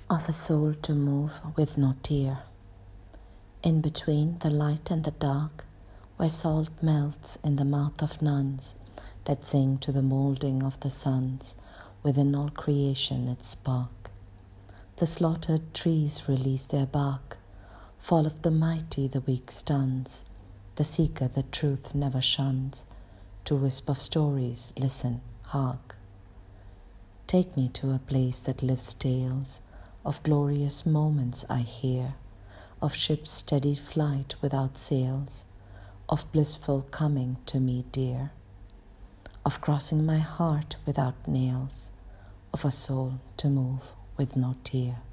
of a soul to move with no tear. In between the light and the dark, where salt melts in the mouth of nuns that sing to the moulding of the suns, within all creation its spark. The slaughtered trees release their bark, fall of the mighty the weak stuns, the seeker the truth never shuns, to wisp of stories listen, hark. Take me to a place that lives tales of glorious moments I hear, of ships' steady flight without sails, of blissful coming to me dear, of crossing my heart without nails, of a soul to move with no tear.